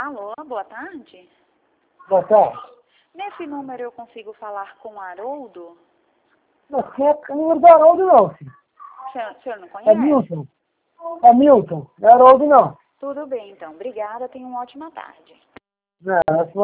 Alô, boa tarde. Boa tarde. Nesse número eu consigo falar com o Haroldo? Não é número do Haroldo, não, filho. O senhor não É conhece? Milton. É Milton. Não é Haroldo, não. Tudo bem, então. Obrigada, tenha uma ótima tarde. Não,